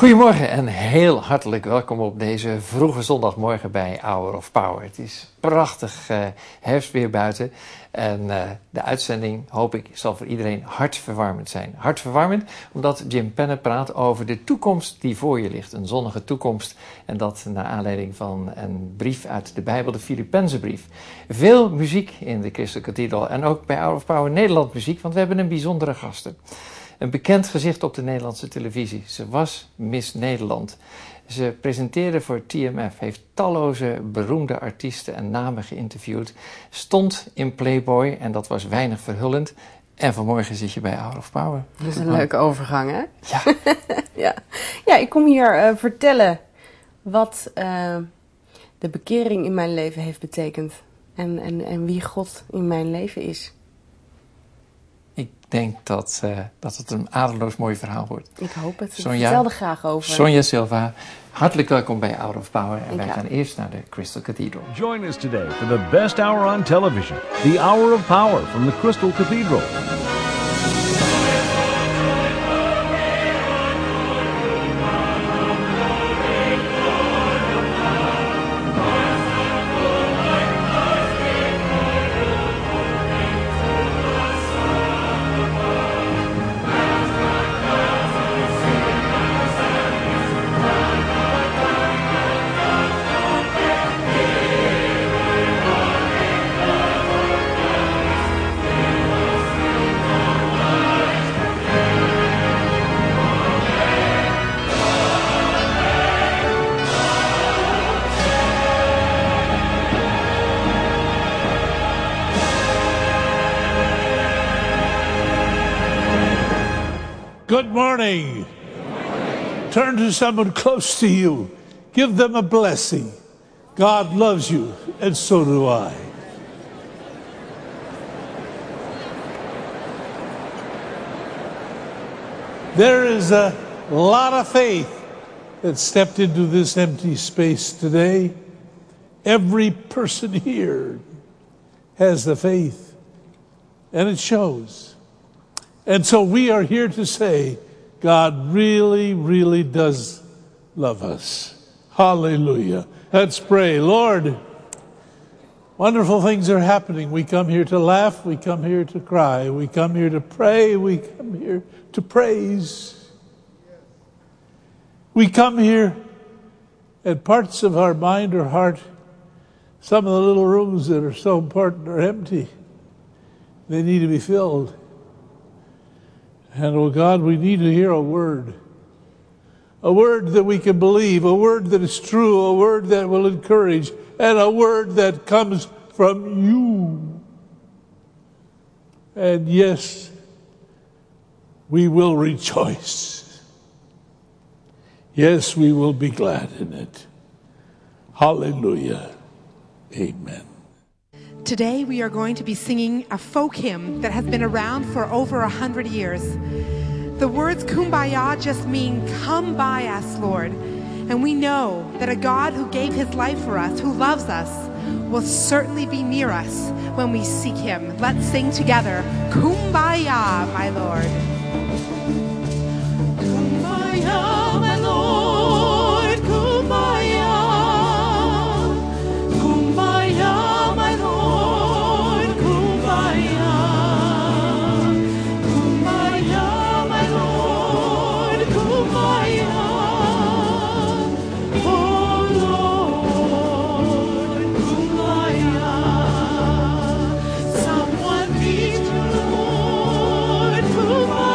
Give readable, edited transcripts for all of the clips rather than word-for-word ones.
Goedemorgen en heel hartelijk welkom op deze vroege zondagmorgen bij Hour of Power. Het is prachtig herfstweer buiten en de uitzending, hoop ik, zal voor iedereen hartverwarmend zijn. Hartverwarmend omdat Jim Penne praat over de toekomst die voor je ligt, een zonnige toekomst. En dat naar aanleiding van een brief uit de Bijbel, de Filippenzenbrief. Veel muziek in de Crystal Cathedral en ook bij Hour of Power Nederland muziek, want we hebben een bijzondere gasten. Een bekend gezicht op de Nederlandse televisie. Ze was Miss Nederland. Ze presenteerde voor TMF, heeft talloze beroemde artiesten en namen geïnterviewd. Stond in Playboy en dat was weinig verhullend. En vanmorgen zit je bij Hour of Power. Dat is een leuke overgang, hè? Ja. Ja, ik kom hier vertellen wat de bekering in mijn leven heeft betekend. En wie God in mijn leven is. Ik denk dat het een ademloos mooi verhaal wordt. Ik hoop het. Sonja, ik vertel er graag over. Sonja Silva, hartelijk welkom bij Hour of Power. En wij gaan eerst naar de Crystal Cathedral. Join us today for the best hour on television. The Hour of Power from the Crystal Cathedral. Good morning. Turn to someone close to you. Give them a blessing. God loves you, and so do I. There is a lot of faith that stepped into this empty space today. Every person here has the faith, and it shows. And so we are here to say, God really, really does love us. Hallelujah. Let's pray. Lord, wonderful things are happening. We come here to laugh. We come here to cry. We come here to pray. We come here to praise. We come here at parts of our mind or heart. Some of the little rooms that are so important are empty. They need to be filled. And, oh God, we need to hear a word that we can believe, a word that is true, a word that will encourage, and a word that comes from you. And yes, we will rejoice. Yes, we will be glad in it. Hallelujah. Amen. Today we are going to be singing a folk hymn that has been around for over 100 years. The words Kumbaya just mean, come by us, Lord. And we know that a God who gave his life for us, who loves us, will certainly be near us when we seek him. Let's sing together, Kumbaya, my Lord. Kumbaya, my Lord, Kumbaya. Kumbaya, my Lord. Someone be true, Lord,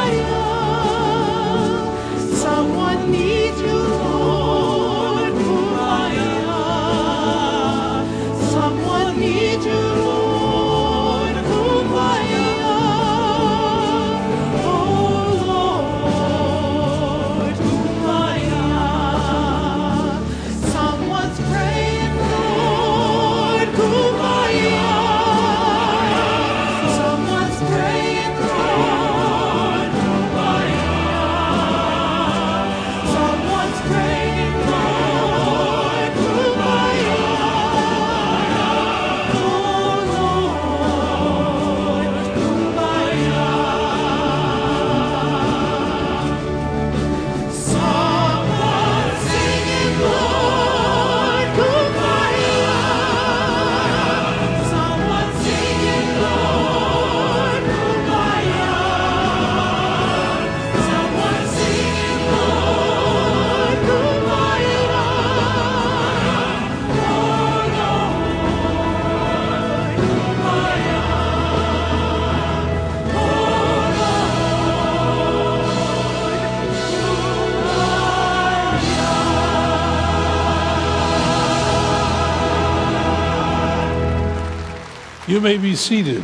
You may be seated.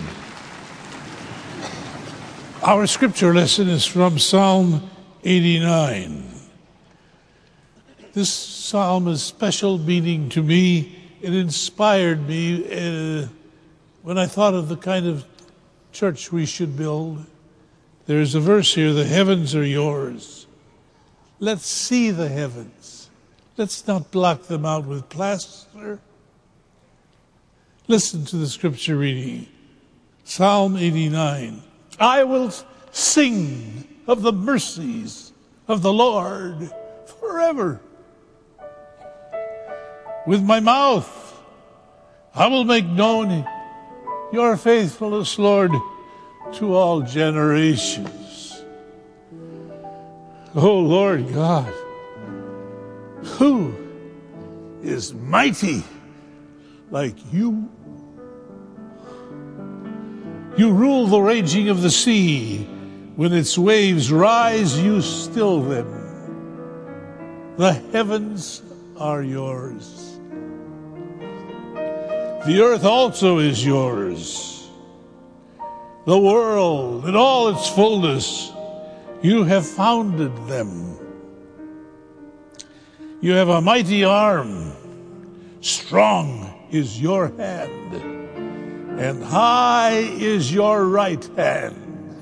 Our scripture lesson is from Psalm 89. This psalm has special meaning to me. It inspired me when I thought of the kind of church we should build. There's a verse here, the heavens are yours. Let's see the heavens. Let's not block them out with plaster. Listen to the scripture reading. Psalm 89. I will sing of the mercies of the Lord forever. With my mouth, I will make known your faithfulness, Lord, to all generations. Oh, Lord God, who is mighty like you? You rule the raging of the sea. When its waves rise, you still them. The heavens are yours. The earth also is yours. The world and all its fullness, you have founded them. You have a mighty arm. Strong is your hand, and high is your right hand.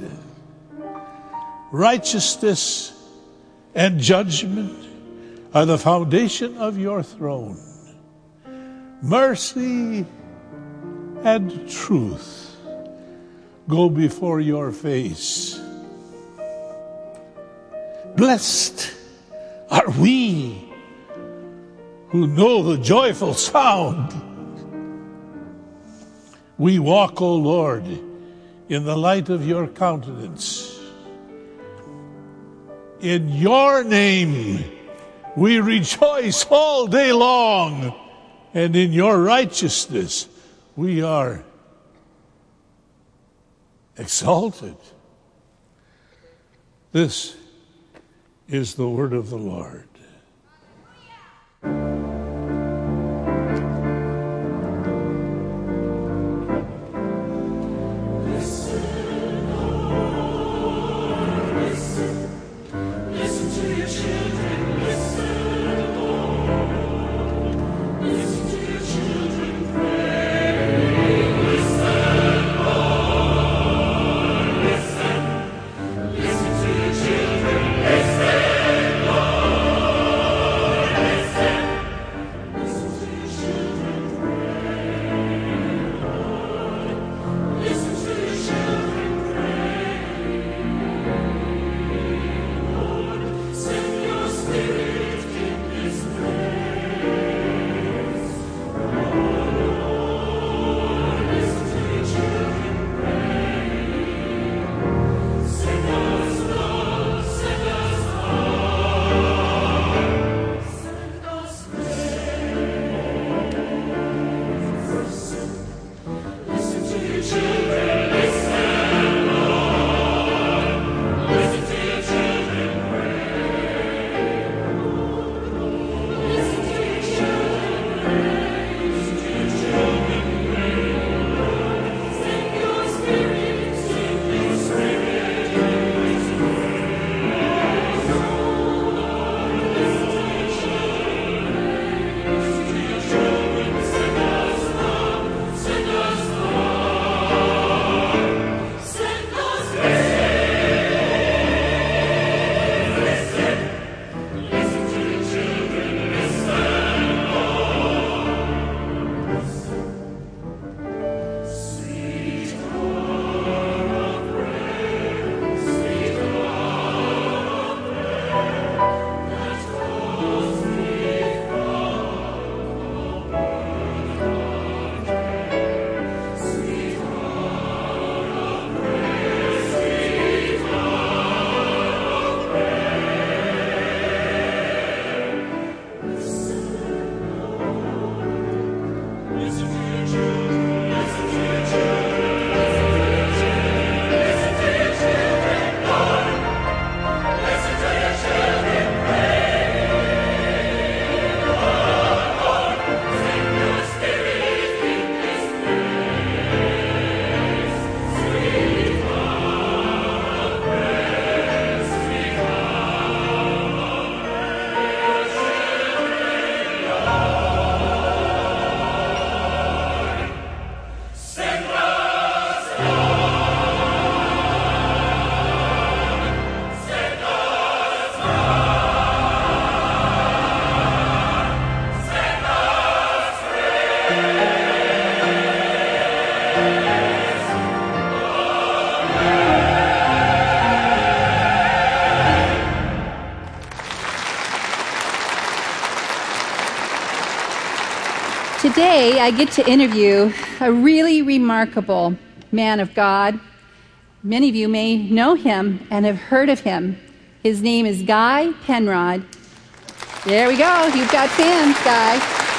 Righteousness and judgment are the foundation of your throne. Mercy and truth go before your face. Blessed are we who know the joyful sound. We walk, O Lord, in the light of your countenance. In your name we rejoice all day long, and in your righteousness we are exalted. This is the word of the Lord. Today, I get to interview a really remarkable man of God. Many of you may know him and have heard of him. His name is Guy Penrod. There we go. You've got fans, Guy.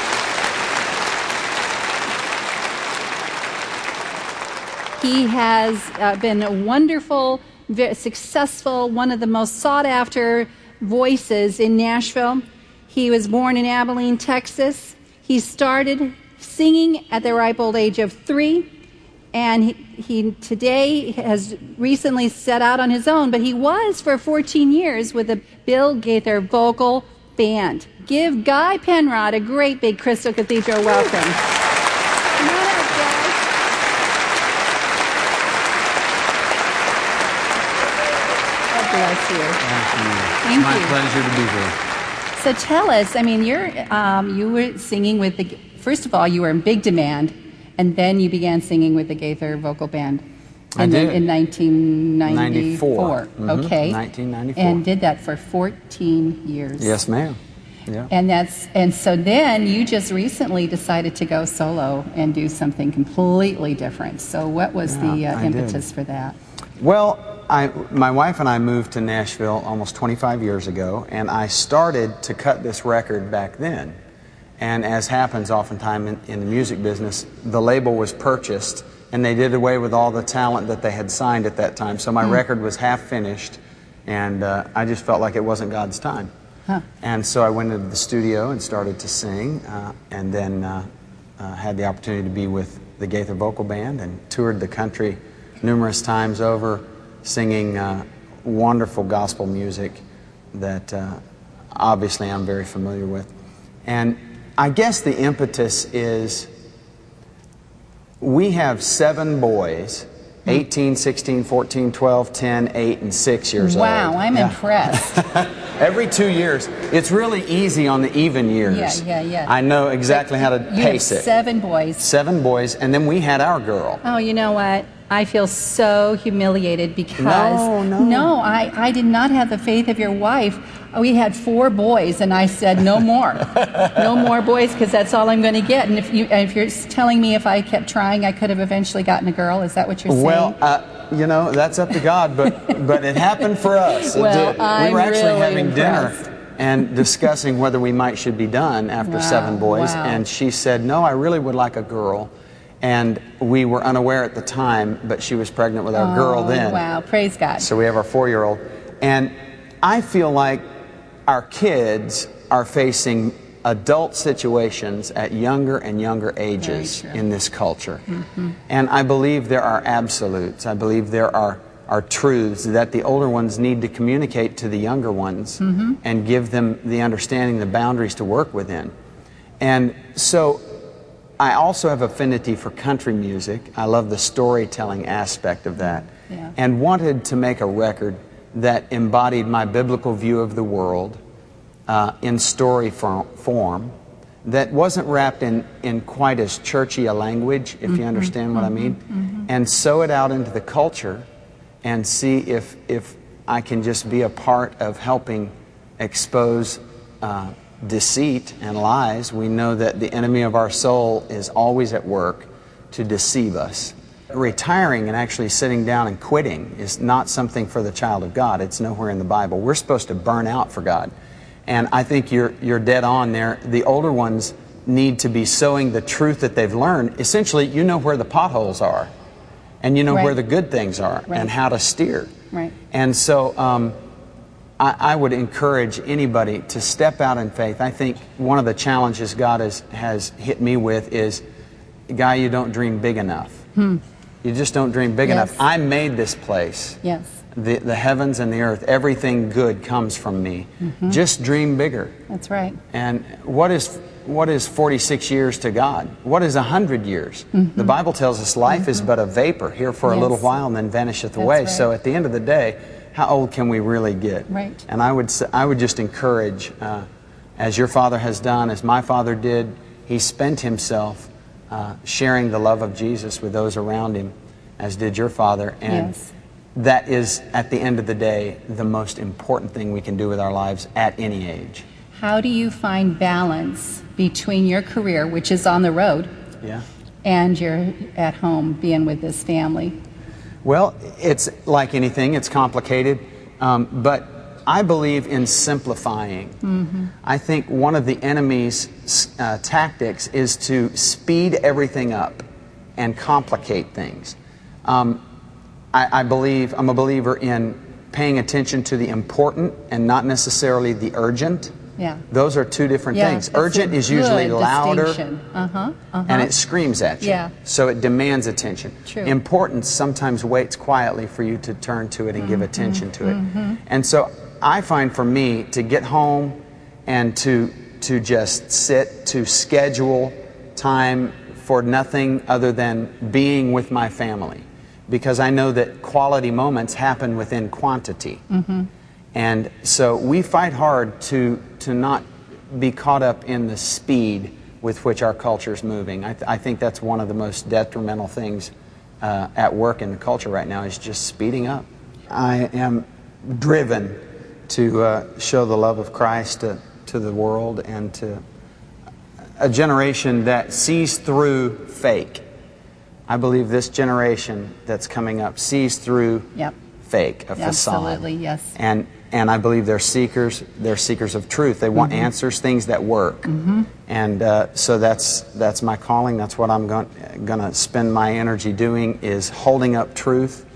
He has been a wonderful, very successful, one of the most sought-after voices in Nashville. He was born in Abilene, Texas. He started singing at the ripe old age of 3, and he today has recently set out on his own, but he was for 14 years with the Bill Gaither Vocal Band. Give Guy Penrod a great big Crystal Cathedral welcome. Come on up, Guy. God bless you. Thank you. It's my pleasure to be here. So tell us, I mean, you were singing with the, first of all, you were in big demand, and then you began singing with the Gaither Vocal Band. I did. In 1994. Okay. 1994. And did that for 14 years. Yes, ma'am. Yeah. And so then you just recently decided to go solo and do something completely different. So what was the impetus for that? Well, my wife and I moved to Nashville almost 25 years ago, and I started to cut this record back then. And as happens oftentimes in the music business, the label was purchased, and they did away with all the talent that they had signed at that time. So my record was half finished, and I just felt like it wasn't God's time. Huh. And so I went into the studio and started to sing, and then had the opportunity to be with the Gaither Vocal Band and toured the country numerous times over, singing wonderful gospel music that obviously I'm very familiar with. And I guess the impetus is we have 7 boys, 18, 16, 14, 12, 10, 8, and 6 years old. Wow, I'm impressed. Every 2 years. It's really easy on the even years. Yeah. I know exactly how to pace it. 7 boys. 7 boys, and then we had our girl. Oh, you know what? I feel so humiliated because No, I did not have the faith of your wife. We had 4 boys, and I said no more, no more boys, because that's all I'm going to get. And if you're telling me if I kept trying, I could have eventually gotten a girl, is that what you're saying? Well, you know, that's up to God, but it happened for us. Well, we were actually really having impressed. dinner and discussing whether we should be done after 7 boys, and she said, "No, I really would like a girl." And we were unaware at the time, but she was pregnant with our girl then. Wow, praise God. So we have our 4-year-old. And I feel like our kids are facing adult situations at younger and younger ages in this culture. Mm-hmm. And I believe there are absolutes. I believe there are truths that the older ones need to communicate to the younger ones and give them the understanding, the boundaries to work within. And so I also have affinity for country music. I love the storytelling aspect of that, and wanted to make a record that embodied my biblical view of the world in story form, that wasn't wrapped in quite as churchy a language, if you understand what I mean, and sow it out into the culture and see if I can just be a part of helping expose deceit and lies. We know that the enemy of our soul is always at work to deceive us. Retiring and actually sitting down and quitting is not something for the child of God. It's nowhere in the Bible. We're supposed to burn out for God. And I think you're dead on there. The older ones need to be sowing the truth that they've learned. Essentially, you know where the potholes are, and you know where the good things are, and how to steer. Right. And so I would encourage anybody to step out in faith. I think one of the challenges God has hit me with is, Guy, you don't dream big enough. You just don't dream big enough. I made this place. Yes. The heavens and the earth, everything good comes from me. Just dream bigger. That's right. And what is 46 years to God? What is 100 years? The Bible tells us life is but a vapor, here for a little while and then vanisheth away. Right. So at the end of the day, how old can we really get? Right. And I would just encourage, as your father has done, as my father did, he spent himself sharing the love of Jesus with those around him, as did your father. And that is, at the end of the day, the most important thing we can do with our lives at any age. How do you find balance between your career, which is on the road, Yeah. and you're at home being with this family? Well, it's like anything, it's complicated, but I believe in simplifying. I think one of the enemy's tactics is to speed everything up and complicate things. I'm a believer in paying attention to the important and not necessarily the urgent. Yeah. Those are two different things. that's Urgent a is usually good louder distinction. and it screams at you. Yeah. So it demands attention. True. Importance sometimes waits quietly for you to turn to it and give attention to it. And so I find for me to get home and to just sit, to schedule time for nothing other than being with my family. Because I know that quality moments happen within quantity. And so we fight hard to not be caught up in the speed with which our culture is moving. I think that's one of the most detrimental things at work in the culture right now, is just speeding up. I am driven to show the love of Christ to the world and to a generation that sees through fake. I believe this generation that's coming up sees through fake, a facade. Absolutely, yes. And I believe they're seekers of truth. They want answers, things that work. And so that's my calling. That's what I'm going to spend my energy doing, is holding up truth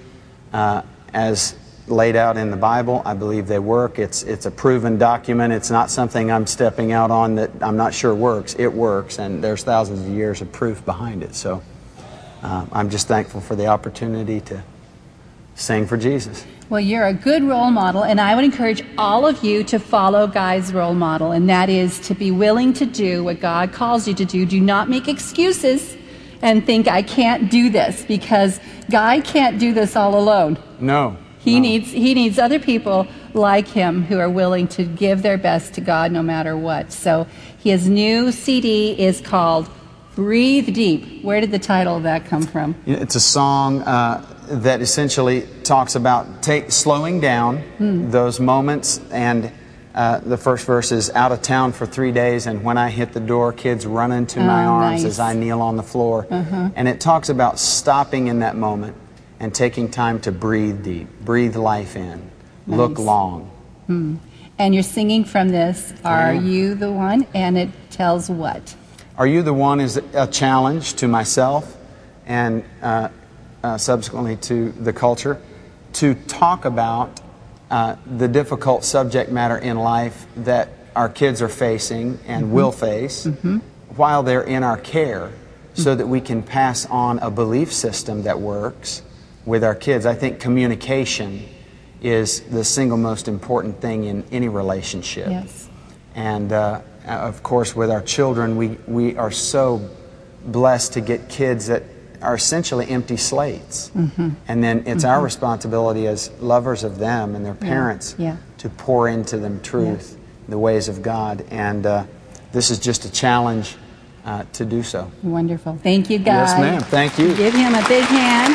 as laid out in the Bible. I believe they work. It's a proven document. It's not something I'm stepping out on that I'm not sure works. It works, and there's thousands of years of proof behind it. So I'm just thankful for the opportunity to sing for Jesus. Well, you're a good role model, and I would encourage all of you to follow Guy's role model, and that is to be willing to do what God calls you to do. Do not make excuses and think, I can't do this, because Guy can't do this all alone. No. He needs other people like him who are willing to give their best to God no matter what. So his new CD is called Breathe Deep. Where did the title of that come from? It's a song that essentially talks about slowing down those moments. And the first verse is, out of town for 3 days, and when I hit the door, kids run into my arms as I kneel on the floor. And it talks about stopping in that moment and taking time to breathe deep, breathe life in, look long. And you're singing from this, Are You the One? And it tells what? Are You the One is a challenge to myself and subsequently to the culture to talk about the difficult subject matter in life that our kids are facing and will face while they're in our care, so that we can pass on a belief system that works with our kids. I think communication is the single most important thing in any relationship. Yes. And of course, with our children, we are so blessed to get kids that are essentially empty slates. And then it's our responsibility as lovers of them and their parents to pour into them truth, the ways of God. And this is just a challenge to do so. Wonderful. Thank you, Guy. Yes, ma'am. Thank you. Give him a big hand.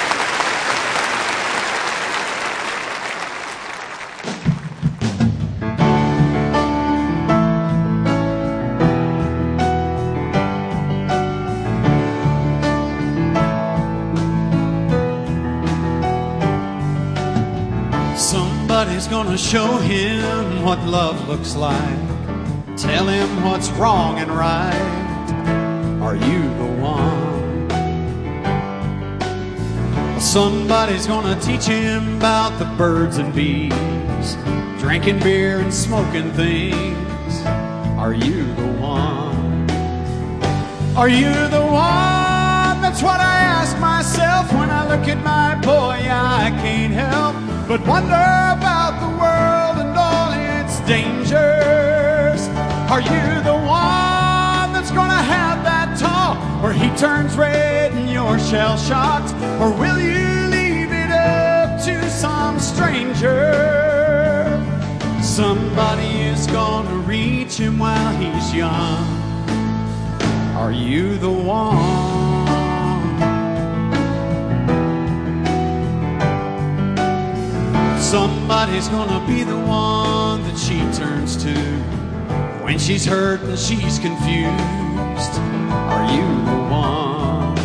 Somebody's gonna show him what love looks like. Tell him what's wrong and right. Are you the one? Somebody's gonna teach him about the birds and bees, drinking beer and smoking things. Are you the one? Are you the one? That's what I ask myself when I look at my boy. I can't help but wonder about the world and all its dangers. Are you the one that's gonna have that talk where he turns red and you're shell-shocked? Or will you leave it up to some stranger? Somebody is gonna reach him while he's young. Are you the one? Somebody's gonna be the one that she turns to when she's hurt and she's confused? Are you the one?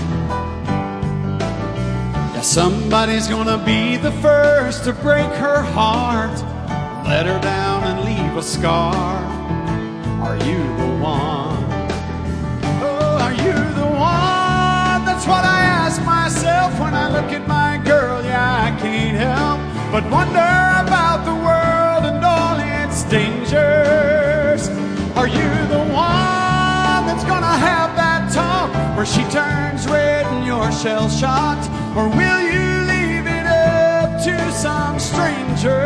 Yeah, somebody's gonna be the first to break her heart, let her down and leave a scar. Are you the one? Oh, are you the one? That's what I ask myself when I look at my girl. Yeah, I can't help but wonder about the world and all its dangers. Are you the one that's gonna have that talk where she turns red and you're shell-shocked? Or will you leave it up to some stranger?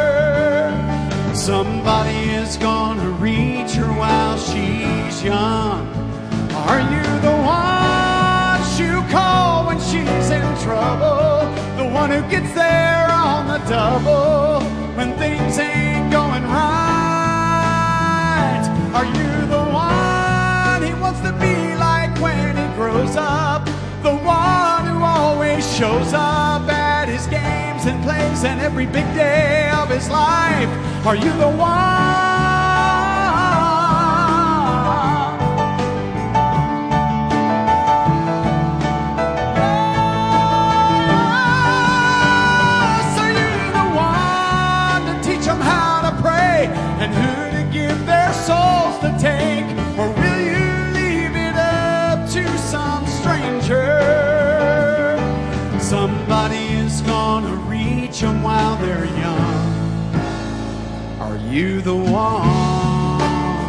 Somebody is gonna reach her while she's young. Are you the one she'll call when she's in trouble? The one who gets there on the double when things ain't going right? Are you the one he wants to be like when he grows up? The one who always shows up at his games and plays and every big day of his life? Are you the one? And who to give their souls to take? Or will you leave it up to some stranger? Somebody is gonna reach them while they're young. Are you the one?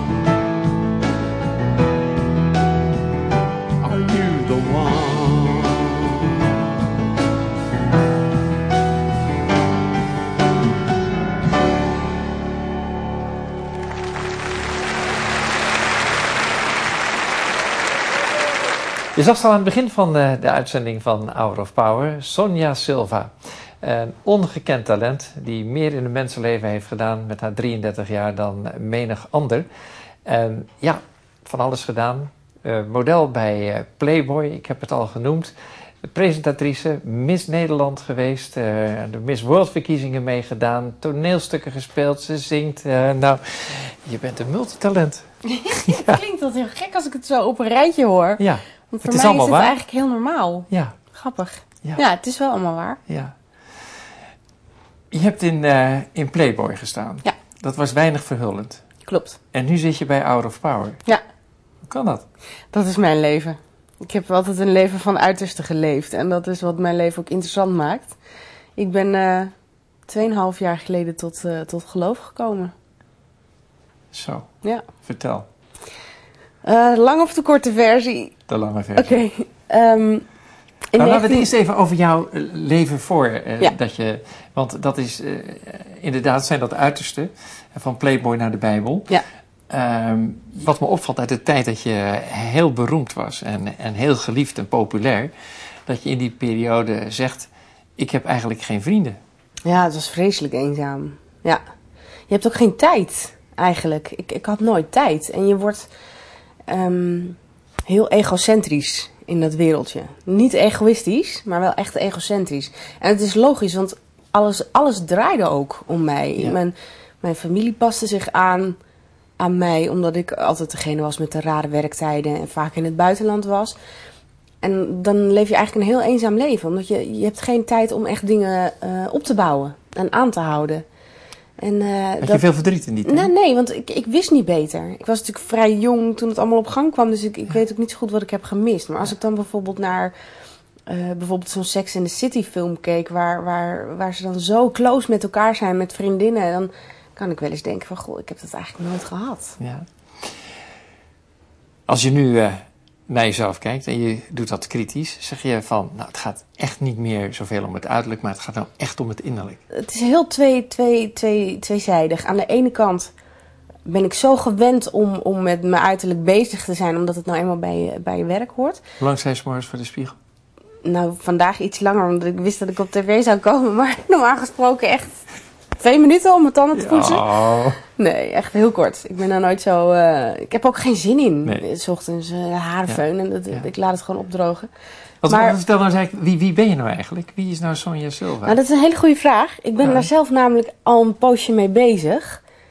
Are you the one? Je zag al aan het begin van de uitzending van Hour of Power, Sonia Silva. Een ongekend talent die meer in het mensenleven heeft gedaan met haar 33 jaar dan menig ander. En ja, van alles gedaan. Model bij Playboy, ik heb het al genoemd. Presentatrice, Miss Nederland geweest, de Miss World verkiezingen meegedaan, toneelstukken gespeeld, ze zingt. Nou, je bent een multitalent. Het klinkt dat heel gek als ik het zo op een rijtje hoor. Ja. Want voor mij is het eigenlijk heel normaal. Ja. Grappig. Ja. Ja, het is wel allemaal waar. Ja. Je hebt in Playboy gestaan. Ja. Dat was weinig verhullend. Klopt. En nu zit je bij Hour of Power. Ja. Hoe kan dat? Dat is mijn leven. Ik heb altijd een leven van uiterste geleefd. En dat is wat mijn leven ook interessant maakt. Ik ben 2,5 jaar geleden tot geloof gekomen. Zo. Ja. Vertel. Lang of de korte versie? De lange versie. Oké. Laten we het eerst even over jouw leven voor. Ja. Want dat is inderdaad zijn dat uiterste. Van Playboy naar de Bijbel. Ja. Wat me opvalt uit de tijd dat je heel beroemd was. En heel geliefd en populair. Dat je in die periode zegt, ik heb eigenlijk geen vrienden. Ja, het was vreselijk eenzaam. Ja. Je hebt ook geen tijd eigenlijk. Ik had nooit tijd. En je wordt heel egocentrisch in dat wereldje. Niet egoïstisch, maar wel echt egocentrisch. En het is logisch, want alles draaide ook om mij. Ja. Mijn familie paste zich aan mij, omdat ik altijd degene was met de rare werktijden en vaak in het buitenland was. En dan leef je eigenlijk een heel eenzaam leven, omdat je hebt geen tijd om echt dingen op te bouwen en aan te houden. En, had je veel verdriet in die tijd? Nee, want ik wist niet beter. Ik was natuurlijk vrij jong toen het allemaal op gang kwam, dus ik weet ook niet zo goed wat ik heb gemist. Maar als ik dan bijvoorbeeld naar zo'n Sex and the City film keek, waar ze dan zo close met elkaar zijn, met vriendinnen, dan kan ik wel eens denken van, goh, ik heb dat eigenlijk nooit gehad. Ja. Als je nu naar jezelf kijkt en je doet dat kritisch, zeg je van, nou, het gaat echt niet meer zoveel om het uiterlijk, maar het gaat nou echt om het innerlijk. Het is heel tweezijdig. Aan de ene kant ben ik zo gewend om met mijn uiterlijk bezig te zijn, omdat het nou eenmaal bij je werk hoort. Hoe lang sta je 's morgens voor de spiegel? Nou, vandaag iets langer, omdat ik wist dat ik op tv zou komen, maar normaal gesproken echt 2 minuten om mijn tanden te poetsen. Oh. Nee, echt heel kort. Ik ben daar nooit zo... ik heb ook geen zin in. Nee. 's Ochtends haarfeun en ik laat het gewoon opdrogen. Vertel nou eens, wie ben je nou eigenlijk? Wie is nou Sonia Silva? Nou, dat is een hele goede vraag. Ik ben daar zelf namelijk al een poosje mee bezig.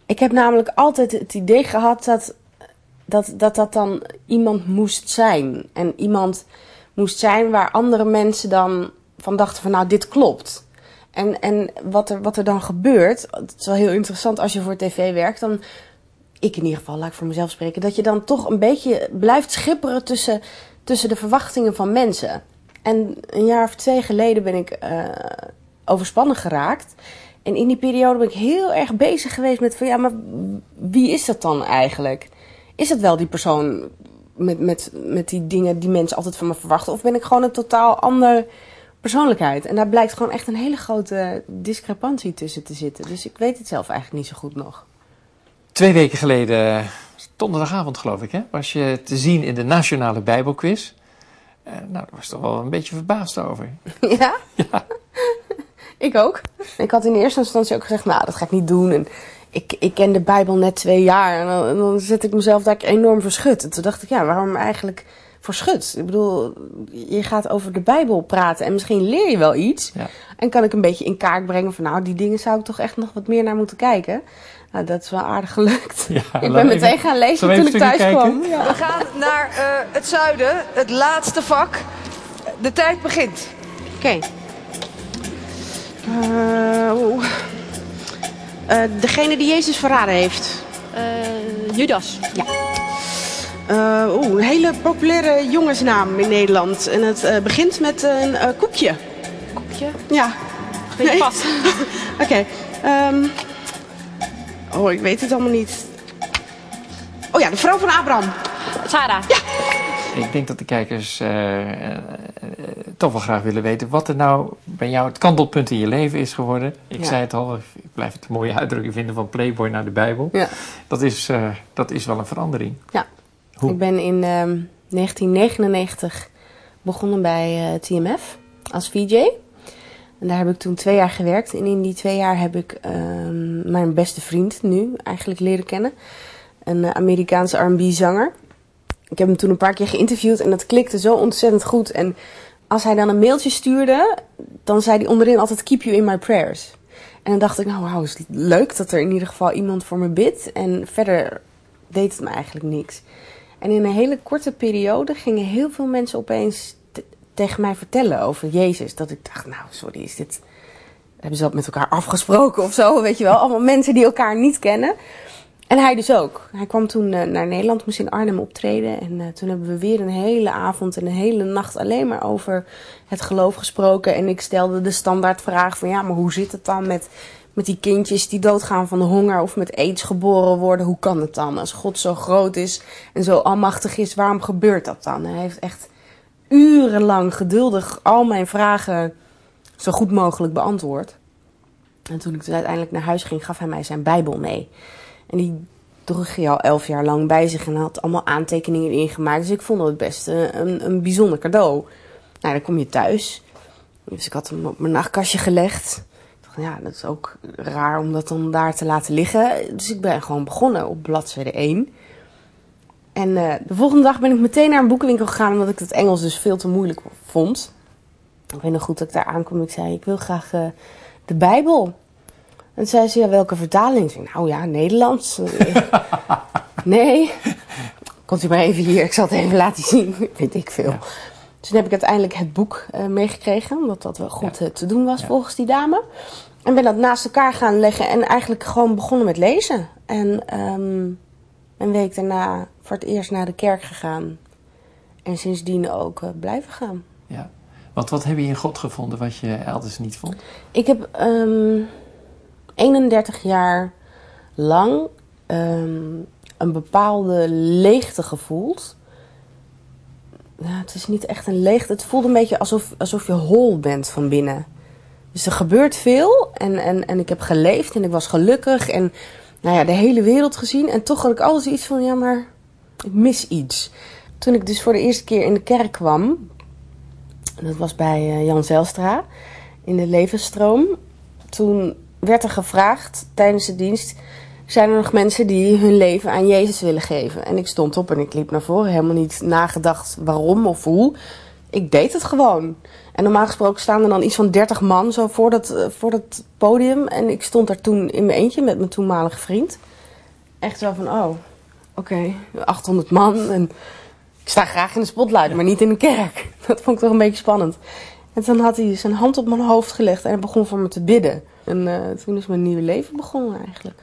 Ik heb namelijk altijd het idee gehad dat dan iemand moest zijn. En iemand moest zijn waar andere mensen dan van dachten van nou, dit klopt. En wat er dan gebeurt, het is wel heel interessant als je voor tv werkt, dan, ik in ieder geval, laat ik voor mezelf spreken, dat je dan toch een beetje blijft schipperen tussen de verwachtingen van mensen. En een jaar of 2 geleden ben ik overspannen geraakt. En in die periode ben ik heel erg bezig geweest met van ja, maar wie is dat dan eigenlijk? Is het wel die persoon met die dingen die mensen altijd van me verwachten? Of ben ik gewoon een totaal andere persoonlijkheid? En daar blijkt gewoon echt een hele grote discrepantie tussen te zitten. Dus ik weet het zelf eigenlijk niet zo goed nog. 2 weken geleden, donderdagavond geloof ik, hè, was je te zien in de Nationale Bijbelquiz. Nou, daar was toch wel een beetje verbaasd over. Ja? Ja. Ik ook. Ik had in eerste instantie ook gezegd, nou, dat ga ik niet doen. En ik ken de Bijbel net 2 jaar. En dan zet ik mezelf daar enorm voor schut. En toen dacht ik, ja, waarom eigenlijk voor schut? Ik bedoel, je gaat over de Bijbel praten en misschien leer je wel iets. Ja. En kan ik een beetje in kaart brengen van, nou, die dingen zou ik toch echt nog wat meer naar moeten kijken. Nou, dat is wel aardig gelukt. Ja, ik ben meteen gaan lezen toen ik thuis kwam. Ja. We gaan naar het zuiden, het laatste vak. De tijd begint. Oké. Degene die Jezus verraden heeft. Judas. Ja. Een hele populaire jongensnaam in Nederland. En het begint met een koekje. Koekje? Ja. Ben je vast? Oké. Ik weet het allemaal niet. Oh ja, de vrouw van Abraham. Sarah. Ja. Ik denk dat de kijkers toch wel graag willen weten wat er nou bij jou het kantelpunt in je leven is geworden. Ik zei het al, ik blijf het een mooie uitdrukking vinden van Playboy naar de Bijbel. Ja. Dat is wel een verandering. Ja. Hoe? Ik ben in 1999 begonnen bij TMF als VJ. En daar heb ik toen 2 jaar gewerkt. En in die 2 jaar heb ik mijn beste vriend nu eigenlijk leren kennen. Een Amerikaanse R&B-zanger. Ik heb hem toen een paar keer geïnterviewd en dat klikte zo ontzettend goed. En als hij dan een mailtje stuurde, dan zei hij onderin altijd keep you in my prayers. En dan dacht ik, nou wauw, is leuk dat er in ieder geval iemand voor me bidt. En verder deed het me eigenlijk niks. En in een hele korte periode gingen heel veel mensen opeens tegen mij vertellen over Jezus. Dat ik dacht, nou sorry, is dit... Hebben ze dat met elkaar afgesproken of zo, weet je wel? Allemaal mensen die elkaar niet kennen. En hij dus ook. Hij kwam toen naar Nederland, moest in Arnhem optreden. En toen hebben we weer een hele avond en een hele nacht alleen maar over het geloof gesproken. En ik stelde de standaardvraag van ja, maar hoe zit het dan met die kindjes die doodgaan van de honger of met aids geboren worden? Hoe kan het dan? Als God zo groot is en zo almachtig is, waarom gebeurt dat dan? Hij heeft echt urenlang geduldig al mijn vragen zo goed mogelijk beantwoord. En toen ik dus uiteindelijk naar huis ging, gaf hij mij zijn Bijbel mee. En die droeg hij al 11 jaar lang bij zich en had allemaal aantekeningen erin gemaakt. Dus ik vond het best een bijzonder cadeau. Nou, dan kom je thuis. Dus ik had hem op mijn nachtkastje gelegd. Ik dacht, ja, dat is ook raar om dat dan daar te laten liggen. Dus ik ben gewoon begonnen op bladzijde 1. En de volgende dag ben ik meteen naar een boekenwinkel gegaan, omdat ik het Engels dus veel te moeilijk vond. Ik weet nog goed dat ik daar aankwam en ik zei, ik wil graag de Bijbel. En zei ze, ja, welke vertaling? Ik zei, nou ja, Nederlands. Nee. Komt u maar even hier, ik zal het even laten zien. Weet ik veel. Ja. Dus toen heb ik uiteindelijk het boek meegekregen, omdat dat wel goed te doen was volgens die dame. En ben dat naast elkaar gaan leggen en eigenlijk gewoon begonnen met lezen. En een week daarna voor het eerst naar de kerk gegaan. En sindsdien ook blijven gaan. Ja. Want wat heb je in God gevonden wat je elders niet vond? Ik heb 31 jaar lang een bepaalde leegte gevoeld. Ja, het is niet echt een leegte. Het voelde een beetje alsof je hol bent van binnen. Dus er gebeurt veel. En ik heb geleefd en ik was gelukkig. En nou ja, de hele wereld gezien. En toch had ik altijd iets van, ja, maar ik mis iets. Toen ik dus voor de eerste keer in de kerk kwam. En dat was bij Jan Zijlstra. In de Levensstroom. Toen werd er gevraagd tijdens de dienst, zijn er nog mensen die hun leven aan Jezus willen geven? En ik stond op en ik liep naar voren, helemaal niet nagedacht waarom of hoe. Ik deed het gewoon. En normaal gesproken staan er dan iets van 30 man zo voor dat podium. En ik stond daar toen in mijn eentje met mijn toenmalige vriend. echt zo van, oké, 800 man. En ik sta graag in de spotlight, maar niet in de kerk. Dat vond ik toch een beetje spannend. En toen had hij zijn hand op mijn hoofd gelegd en hij begon voor me te bidden. En toen is mijn nieuwe leven begonnen eigenlijk.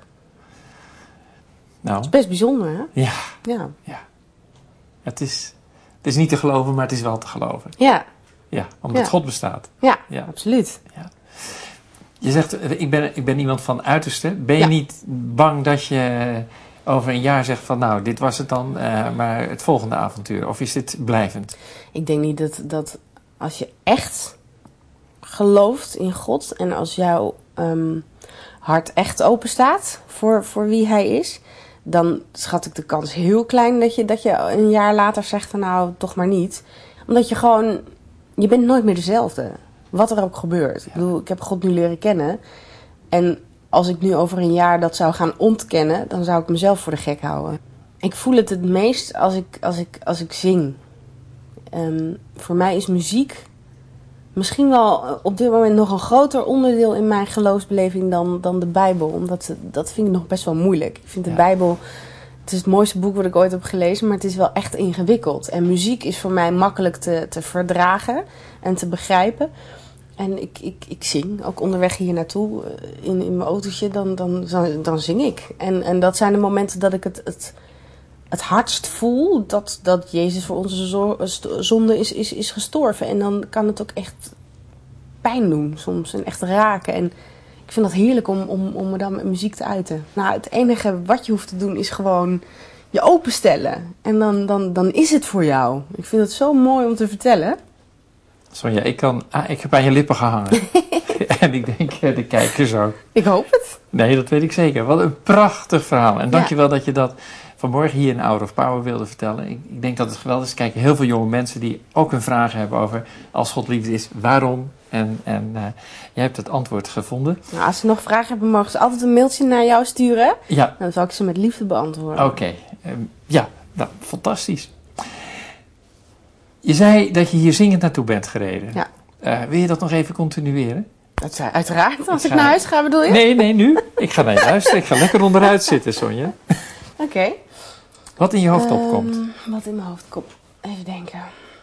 Nou. Het is best bijzonder, hè? Ja. Het is niet te geloven, maar het is wel te geloven. Ja. Ja, omdat God bestaat. Ja, absoluut. Ja. Je zegt, ik ben iemand van uiterste. Ben je niet bang dat je over een jaar zegt van nou, dit was het dan, maar het volgende avontuur? Of is dit blijvend? Ik denk niet dat als je echt gelooft in God en als jouw hart echt open staat voor wie hij is, dan schat ik de kans heel klein dat je een jaar later zegt van nou, toch maar niet. Omdat je bent nooit meer dezelfde. Wat er ook gebeurt. Ik bedoel, ik heb God nu leren kennen. En als ik nu over een jaar dat zou gaan ontkennen, dan zou ik mezelf voor de gek houden. Ik voel het meest als ik zing. Voor mij is muziek misschien wel op dit moment nog een groter onderdeel in mijn geloofsbeleving dan de Bijbel. Omdat dat vind ik nog best wel moeilijk. Ik vind de Bijbel, het is het mooiste boek wat ik ooit heb gelezen, maar het is wel echt ingewikkeld. En muziek is voor mij makkelijk te verdragen en te begrijpen. En ik zing, ook onderweg hier naartoe in mijn autootje, dan zing ik. En dat zijn de momenten dat ik het hardst voel dat Jezus voor onze zonde is gestorven. En dan kan het ook echt pijn doen soms en echt raken. En ik vind dat heerlijk om me dan met muziek te uiten. Nou, het enige wat je hoeft te doen is gewoon je openstellen. En dan is het voor jou. Ik vind het zo mooi om te vertellen. Sonja, ik heb aan je lippen gehangen. En ik denk de kijkers ook. Ik hoop het. Nee, dat weet ik zeker. Wat een prachtig verhaal. En dankjewel dat je dat vanmorgen hier in Hour of Power wilde vertellen. Ik denk dat het geweldig is. Kijk, heel veel jonge mensen die ook hun vragen hebben over als God liefde is, waarom? En jij hebt het antwoord gevonden. Nou, als ze nog vragen hebben, mogen ze altijd een mailtje naar jou sturen. Ja. Dan zal ik ze met liefde beantwoorden. Oké. Nou, fantastisch. Je zei dat je hier zingend naartoe bent gereden. Ja. Wil je dat nog even continueren? Uiteraard. Als ik naar huis ga, bedoel je? Nee, nu. Ik ga naar je luisteren. Ik ga lekker onderuit zitten, Sonja. Oké. Wat in je hoofd opkomt? Wat in mijn hoofd komt. Even denken.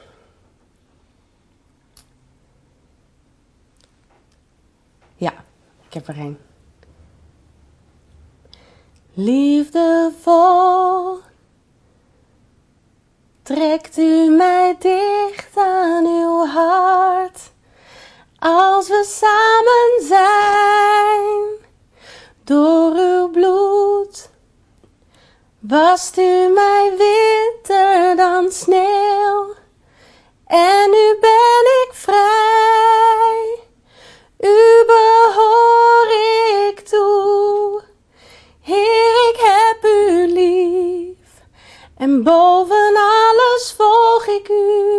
Ja, ik heb er een. Liefdevol trekt u mij dicht aan uw hart. Als we samen zijn, door uw bloed, wast u mij witter dan sneeuw. En nu ben ik vrij, u behoor ik toe. Heer, ik heb u lief, en boven alles volg ik u.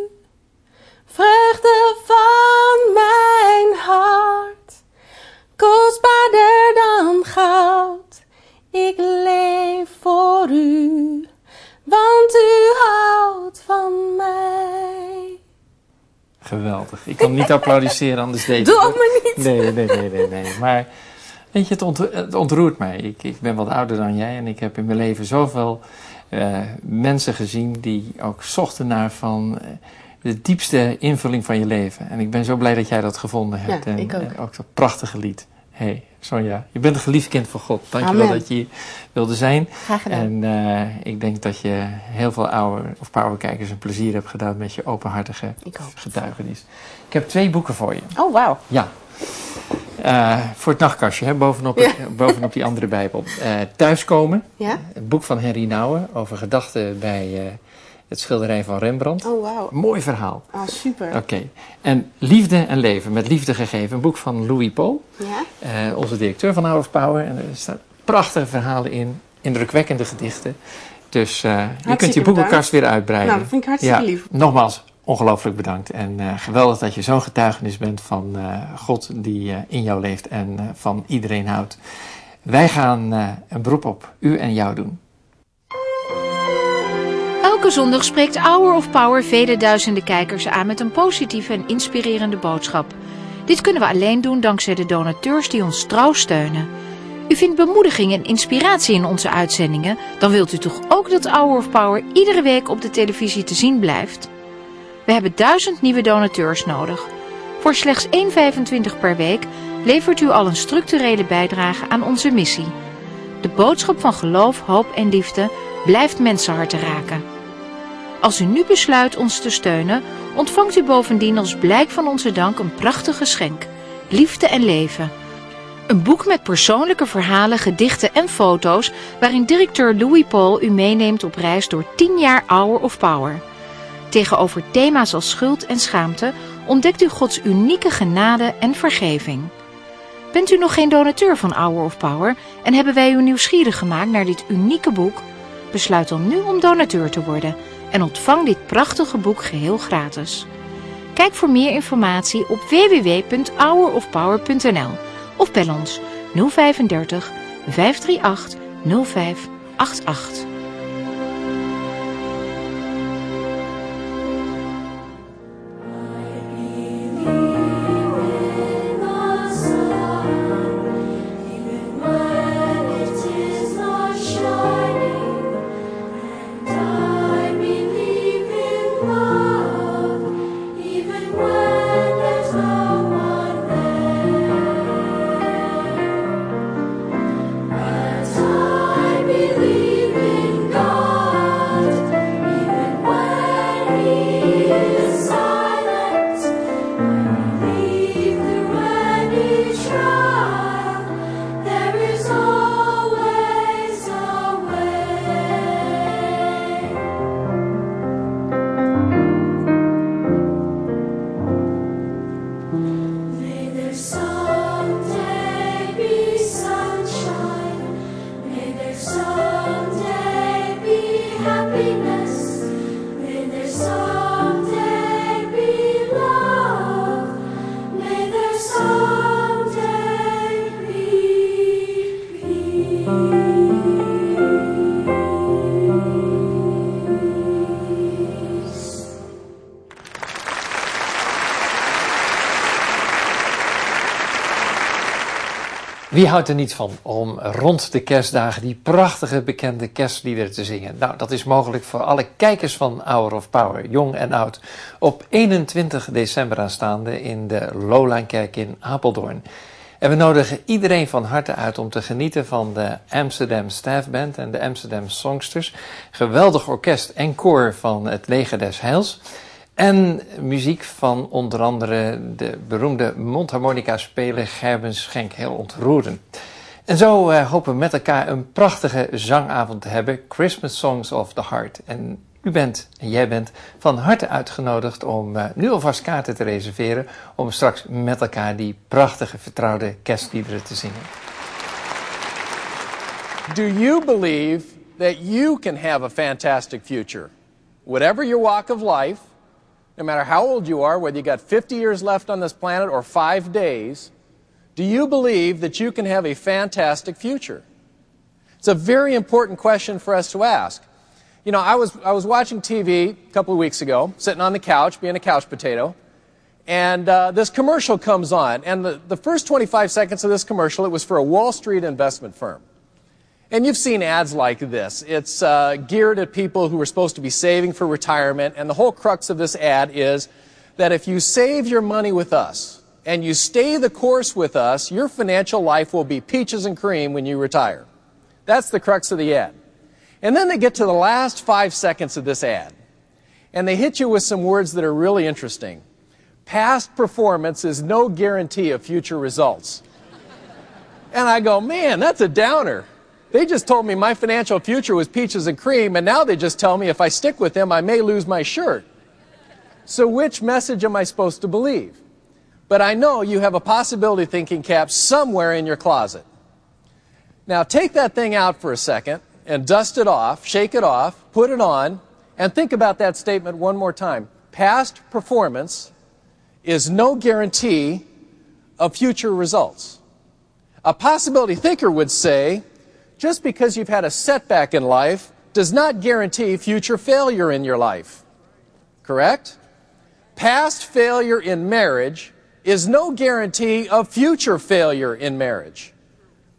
Vreugde van mijn hart, kostbaarder dan goud. Ik leef voor u, want u houdt van mij. Geweldig. Ik kan niet applaudisseren, anders deed Doe ook maar niet. Nee. Maar weet je, het ontroert mij. Ik ben wat ouder dan jij en ik heb in mijn leven zoveel mensen gezien die ook zochten naar van de diepste invulling van je leven. En ik ben zo blij dat jij dat gevonden hebt. Ja, en ik ook. Ook dat prachtige lied. Hey, Sonja, je bent een geliefd kind van God. Dankjewel dat je hier wilde zijn. Graag gedaan. En ik denk dat je heel veel Hour of Power kijkers een plezier hebt gedaan met je openhartige getuigenis. Ik heb 2 boeken voor je. Oh, wauw. Ja. Voor het nachtkastje, hè, bovenop die andere Bijbel. Thuiskomen. Ja? Het boek van Henry Nouwen over gedachten bij het schilderij van Rembrandt. Oh, wauw. Mooi verhaal. Oh, super. Oké. En Liefde en Leven, met liefde gegeven. Een boek van Louis Paul. Ja? Onze directeur van Hour of Power. En er staan prachtige verhalen in. Indrukwekkende gedichten. Dus je kunt je boekenkast weer uitbreiden. Nou, dat vind ik hartstikke lief. Nogmaals, ongelooflijk bedankt. En geweldig dat je zo'n getuigenis bent van God die in jou leeft en van iedereen houdt. Wij gaan een beroep op u en jou doen. Elke zondag spreekt Hour of Power vele duizenden kijkers aan met een positieve en inspirerende boodschap. Dit kunnen we alleen doen dankzij de donateurs die ons trouw steunen. U vindt bemoediging en inspiratie in onze uitzendingen? Dan wilt u toch ook dat Hour of Power iedere week op de televisie te zien blijft? We hebben 1000 nieuwe donateurs nodig. Voor slechts €1,25 per week levert u al een structurele bijdrage aan onze missie. De boodschap van geloof, hoop en liefde blijft mensenharten raken. Als u nu besluit ons te steunen, ontvangt u bovendien als blijk van onze dank een prachtig geschenk: Liefde en Leven. Een boek met persoonlijke verhalen, gedichten en foto's waarin directeur Louis Paul u meeneemt op reis door 10 jaar Hour of Power. Tegenover thema's als schuld en schaamte ontdekt u Gods unieke genade en vergeving. Bent u nog geen donateur van Hour of Power en hebben wij u nieuwsgierig gemaakt naar dit unieke boek? Besluit dan nu om donateur te worden en ontvang dit prachtige boek geheel gratis. Kijk voor meer informatie op www.hourofpower.nl of bel ons 035 538 0588. Wie houdt er niet van om rond de kerstdagen die prachtige bekende kerstliederen te zingen? Nou, dat is mogelijk voor alle kijkers van Hour of Power, jong en oud, op 21 december aanstaande in de Lowlinekerk in Apeldoorn. En we nodigen iedereen van harte uit om te genieten van de Amsterdam Staff Band en de Amsterdam Songsters, geweldig orkest en koor van het Leger des Heils. En muziek van onder andere de beroemde mondharmonica-speler Gerben Schenk, heel ontroerend. En zo hopen we met elkaar een prachtige zangavond te hebben, Christmas Songs of the Heart. En u bent, en jij bent, van harte uitgenodigd om nu alvast kaarten te reserveren, om straks met elkaar die prachtige vertrouwde kerstliederen te zingen. Do you believe that you can have a fantastic future? Whatever your walk of life, no matter how old you are, whether you got 50 years left on this planet or 5 days, do you believe that you can have a fantastic future? It's a very important question for us to ask. You know, I was watching TV a couple of weeks ago, sitting on the couch, being a couch potato, and this commercial comes on. And the first 25 seconds of this commercial, it was for a Wall Street investment firm. And you've seen ads like this. It's geared at people who are supposed to be saving for retirement, and the whole crux of this ad is that if you save your money with us and you stay the course with us, your financial life will be peaches and cream when you retire. That's the crux of the ad. And then they get to the last 5 seconds of this ad, and they hit you with some words that are really interesting. Past performance is no guarantee of future results. And I go, man, that's a downer. They just told me my financial future was peaches and cream, and now they just tell me if I stick with them, I may lose my shirt. So which message am I supposed to believe? But I know you have a possibility thinking cap somewhere in your closet. Now take that thing out for a second and dust it off, shake it off, put it on, and think about that statement one more time. Past performance is no guarantee of future results. A possibility thinker would say, just because you've had a setback in life does not guarantee future failure in your life. Correct? Past failure in marriage is no guarantee of future failure in marriage.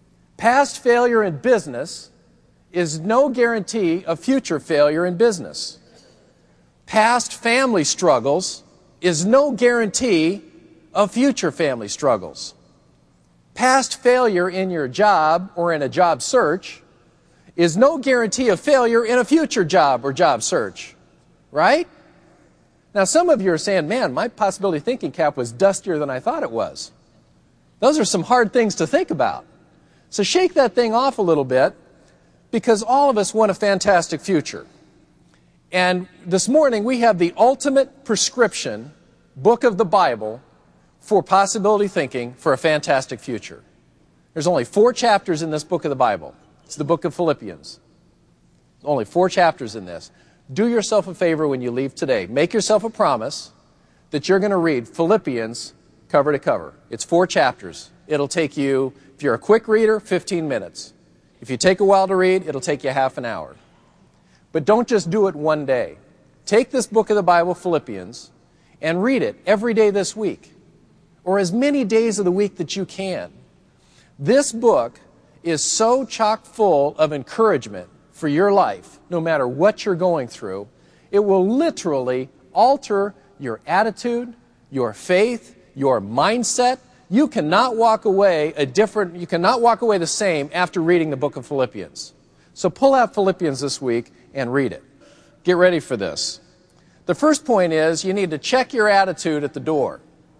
Past failure in business is no guarantee of future failure in business. Past family struggles is no guarantee of future family struggles. Past failure in your job or in a job search is no guarantee of failure in a future job or job search. Right? Now, some of you are saying, man, my possibility thinking cap was dustier than I thought it was. Those are some hard things to think about. So shake that thing off a little bit, because all of us want a fantastic future. And this morning we have the ultimate prescription book of the Bible for possibility thinking for a fantastic future. There's only 4 chapters in this book of the Bible. It's the book of Philippians. Only 4 chapters in this. Do yourself a favor when you leave today. Make yourself a promise that you're going to read Philippians cover to cover. It's 4 chapters. It'll take you, if you're a quick reader, 15 minutes. If you take a while to read, it'll take you half an hour. But don't just do it one day. Take this book of the Bible, Philippians, and read it every day this week, or as many days of the week that you can. This book is so chock full of encouragement for your life, no matter what you're going through. It will literally alter your attitude, your faith, your mindset. You cannot walk away the same after reading the book of Philippians. So pull out Philippians this week and read it. Get ready for this. The first point is you need to check your attitude at the door.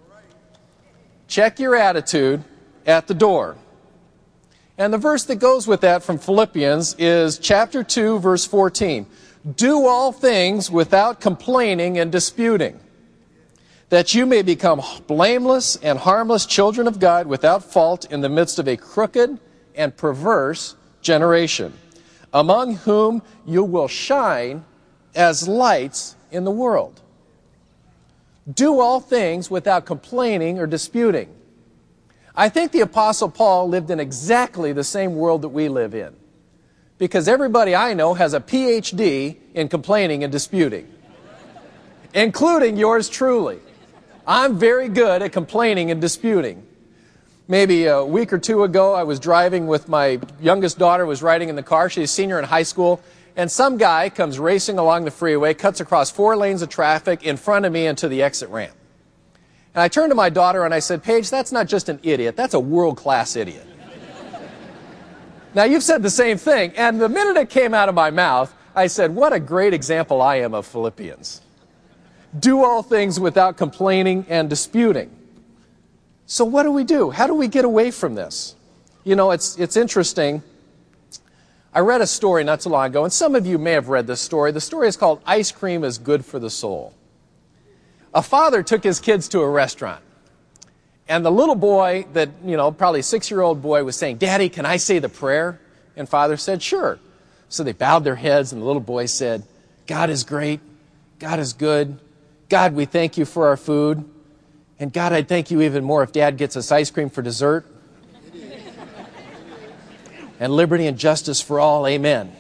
Check your attitude at the door. And the verse that goes with that from Philippians is chapter 2, verse 14. Do all things without complaining and disputing, that you may become blameless and harmless children of God without fault in the midst of a crooked and perverse generation, among whom you will shine as lights in the world. Do all things without complaining or disputing. I think the Apostle Paul lived in exactly the same world that we live in, because everybody I know has a PhD in complaining and disputing, including yours truly. I'm very good at complaining and disputing. Maybe a week or 2 ago, I was driving with my youngest daughter, was riding in the car. She's a senior in high school. And some guy comes racing along the freeway, cuts across 4 lanes of traffic in front of me into the exit ramp. And I turned to my daughter and I said, Paige, that's not just an idiot. That's a world-class idiot. Now, you've said the same thing. And the minute it came out of my mouth, I said, what a great example I am of Philippians. Do all things without complaining and disputing. So what do? How do we get away from this? You know, it's interesting. I read a story not so long ago, and some of you may have read this story. The story is called Ice Cream is Good for the Soul. A father took his kids to a restaurant, and the little boy that, probably a 6-year-old boy was saying, Daddy, can I say the prayer? And father said, sure. So they bowed their heads, and the little boy said, God is great. God is good. God, we thank you for our food. And God, I'd thank you even more if Dad gets us ice cream for dessert. And liberty and justice for all, amen.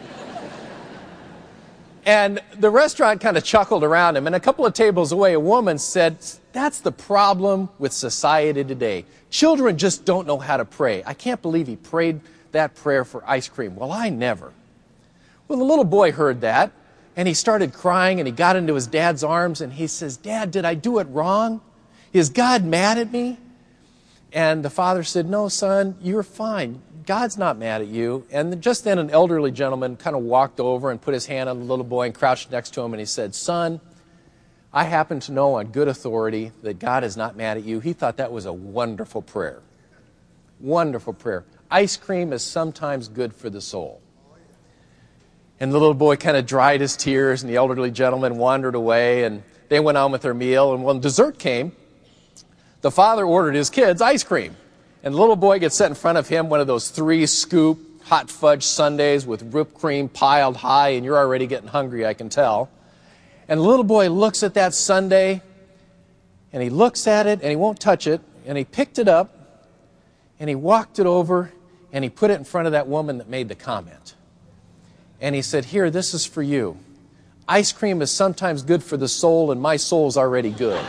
And the restaurant kind of chuckled around him, and a couple of tables away, a woman said, that's the problem with society today. Children just don't know how to pray. I can't believe he prayed that prayer for ice cream. Well, I never. Well, the little boy heard that, and he started crying, and he got into his dad's arms, and he says, Dad, did I do it wrong? Is God mad at me? And the father said, no, son, you're fine. God's not mad at you. And just then an elderly gentleman kind of walked over and put his hand on the little boy and crouched next to him, and he said, son, I happen to know on good authority that God is not mad at you. He thought that was a wonderful prayer. Wonderful prayer. Ice cream is sometimes good for the soul. And the little boy kind of dried his tears, and the elderly gentleman wandered away, and they went on with their meal. And when dessert came, the father ordered his kids ice cream. And the little boy gets set in front of him one of those 3-scoop hot fudge sundaes with whipped cream piled high, and you're already getting hungry, I can tell. And the little boy looks at that sundae, and he looks at it, and he won't touch it, and he picked it up, and he walked it over, and he put it in front of that woman that made the comment. And he said, here, this is for you. Ice cream is sometimes good for the soul, and my soul's already good.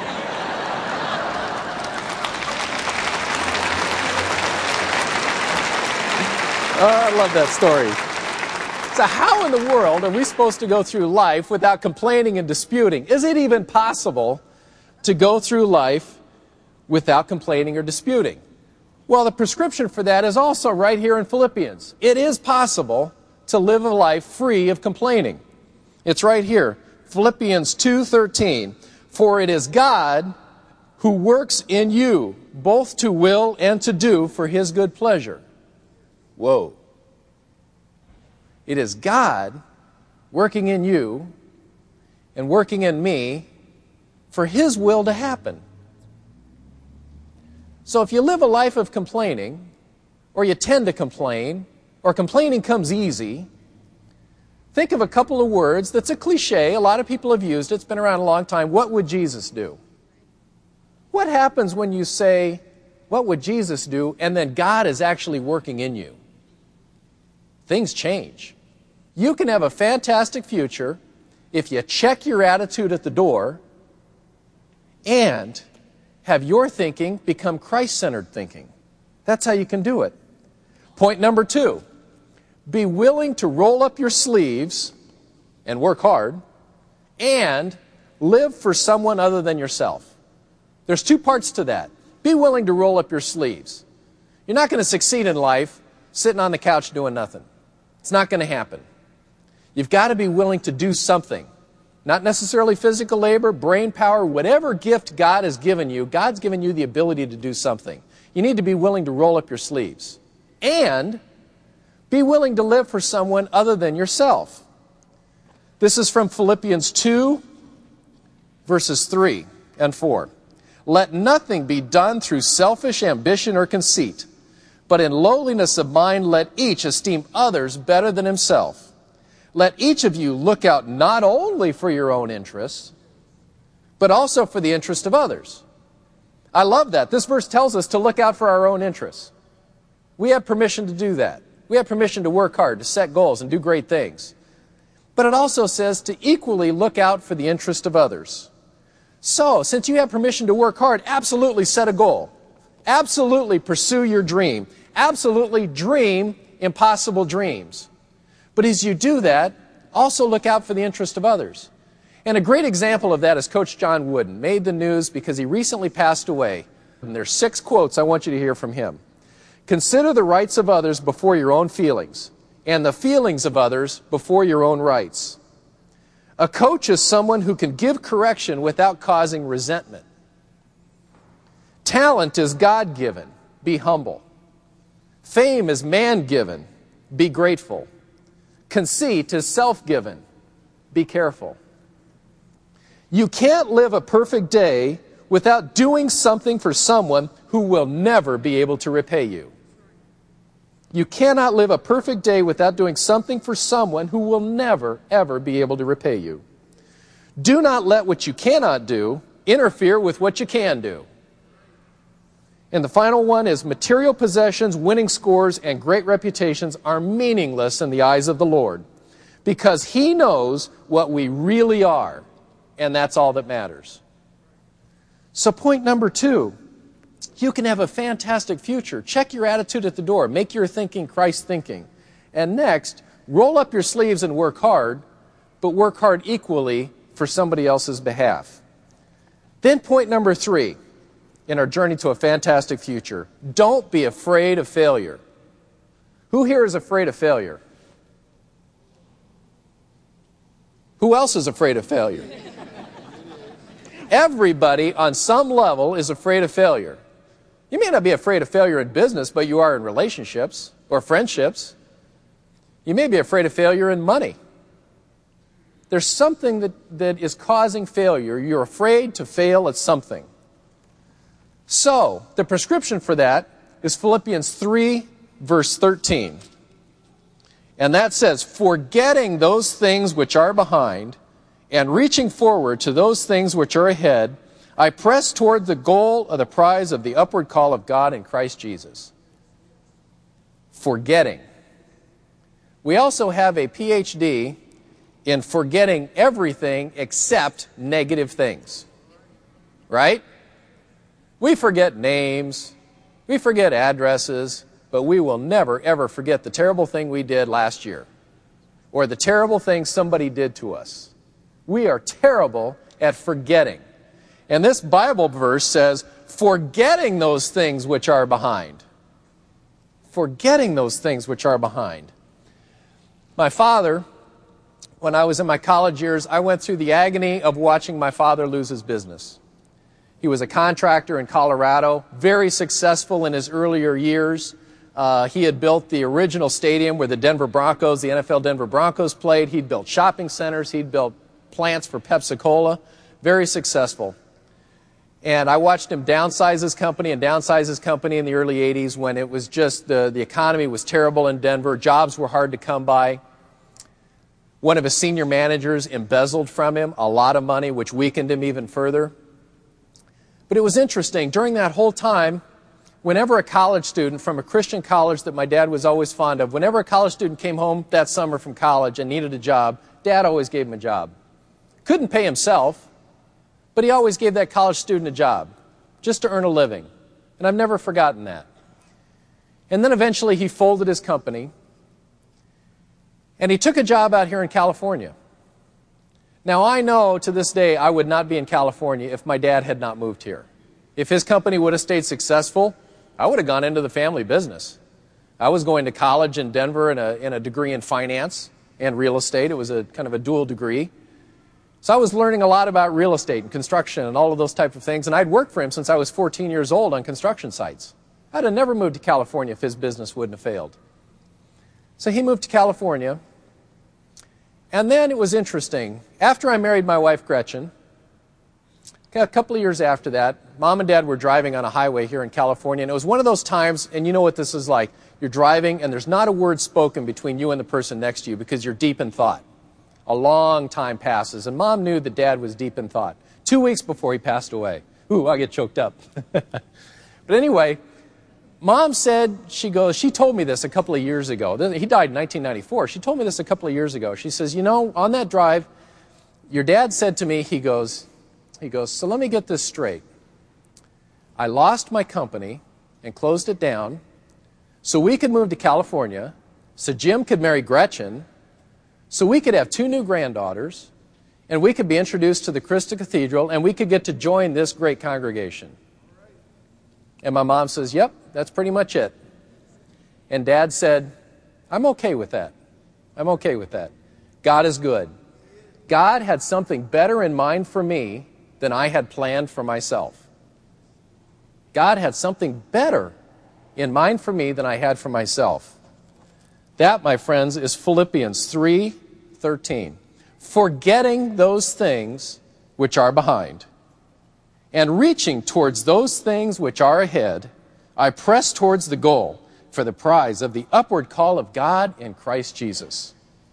I love that story. So how in the world are we supposed to go through life without complaining and disputing? Is it even possible to go through life without complaining or disputing? Well, the prescription for that is also right here in Philippians. It is possible to live a life free of complaining. It's right here, Philippians 2:13. For it is God who works in you, both to will and to do for His good pleasure. Whoa. It is God working in you and working in me for His will to happen. So if you live a life of complaining, or you tend to complain, or complaining comes easy, think of a couple of words that's a cliche. A lot of people have used it. It's been around a long time. What would Jesus do? What happens when you say, what would Jesus do, and then God is actually working in you? Things change. You can have a fantastic future if you check your attitude at the door and have your thinking become Christ-centered thinking. That's how you can do it. Point number 2, be willing to roll up your sleeves and work hard and live for someone other than yourself. There's 2 parts to that. Be willing to roll up your sleeves. You're not going to succeed in life sitting on the couch doing nothing. It's not going to happen. You've got to be willing to do something. Not necessarily physical labor, brain power, whatever gift God has given you, God's given you the ability to do something. You need to be willing to roll up your sleeves. And be willing to live for someone other than yourself. This is from Philippians 2, verses 3 and 4. Let nothing be done through selfish ambition or conceit, but in lowliness of mind let each esteem others better than himself. Let each of you look out not only for your own interests, but also for the interest of others. I love that. This verse tells us to look out for our own interests. We have permission to do that. We have permission to work hard, to set goals, and do great things. But it also says to equally look out for the interest of others. So, since you have permission to work hard, absolutely set a goal. Absolutely pursue your dream. Absolutely dream impossible dreams. But as you do that, also look out for the interest of others. And a great example of that is Coach John Wooden. Made the news because he recently passed away. And there's 6 quotes I want you to hear from him. Consider the rights of others before your own feelings, and the feelings of others before your own rights. A coach is someone who can give correction without causing resentment. Talent is God-given. Be humble. Fame is man-given. Be grateful. Conceit is self-given. Be careful. You can't live a perfect day without doing something for someone who will never be able to repay you. You cannot live a perfect day without doing something for someone who will never, ever be able to repay you. Do not let what you cannot do interfere with what you can do. And the final one is material possessions, winning scores, and great reputations are meaningless in the eyes of the Lord, because He knows what we really are, and that's all that matters. So point number 2, you can have a fantastic future. Check your attitude at the door. Make your thinking Christ thinking. And next, roll up your sleeves and work hard, but work hard equally for somebody else's behalf. Then point number 3 in our journey to a fantastic future. Don't be afraid of failure. Who here is afraid of failure? Who else is afraid of failure? Everybody on some level is afraid of failure. You may not be afraid of failure in business, but you are in relationships or friendships. You may be afraid of failure in money. There's something that is causing failure. You're afraid to fail at something. So, the prescription for that is Philippians 3, verse 13. And that says, forgetting those things which are behind and reaching forward to those things which are ahead, I press toward the goal of the prize of the upward call of God in Christ Jesus. Forgetting. We also have a PhD in forgetting everything except negative things. Right? We forget names. We forget addresses. but we will never, ever forget the terrible thing we did last year or the terrible thing somebody did to us. We are terrible at forgetting. And this Bible verse says, forgetting those things which are behind. Forgetting those things which are behind. My father, when I was in my college years, I went through the agony of watching my father lose his business. He was a contractor in Colorado, very successful in his earlier years. He had built the original stadium where the Denver Broncos, the NFL Denver Broncos played. He'd built shopping centers. He'd built plants for Pepsi-Cola. Very successful. And I watched him downsize his company in the early 80s when it was just the economy was terrible in Denver. Jobs were hard to come by. One of his senior managers embezzled from him a lot of money, which weakened him even further. But it was interesting. During that whole time, whenever a college student from a Christian college that my dad was always fond of, whenever a college student came home that summer from college and needed a job, Dad always gave him a job. Couldn't pay himself, but he always gave that college student a job just to earn a living. And I've never forgotten that. And then eventually he folded his company, and he took a job out here in California. Now, I know to this day I would not be in California if my dad had not moved here. If his company would have stayed successful, I would have gone into the family business. I was going to college in Denver in a degree in finance and real estate. It was a kind of a dual degree. So I was learning a lot about real estate and construction and all of those type of things, and I'd worked for him since I was 14 years old on construction sites. I'd have never moved to California if his business wouldn't have failed. So he moved to California. And then it was interesting. After I married my wife, Gretchen, a couple of years after that, Mom and Dad were driving on a highway here in California, and it was one of those times, and you know what this is like. You're driving, and there's not a word spoken between you and the person next to you because you're deep in thought. A long time passes, and Mom knew that Dad was deep in thought. 2 weeks before he passed away. Ooh, I get choked up. But anyway, Mom said, she told me this a couple of years ago. He died in 1994. She told me this a couple of years ago. She says, you know, on that drive, your dad said to me, he goes, so let me get this straight. I lost my company and closed it down so we could move to California, so Jim could marry Gretchen, so we could have 2 new granddaughters, and we could be introduced to the Crystal Cathedral, and we could get to join this great congregation. And my mom says, yep, that's pretty much it. And Dad said, I'm okay with that. I'm okay with that. God is good. God had something better in mind for me than I had planned for myself. God had something better in mind for me than I had for myself. That, my friends, is Philippians 3:13. Forgetting those things which are behind, and reaching towards those things which are ahead, I press towards the goal for the prize of the upward call of God in Christ Jesus.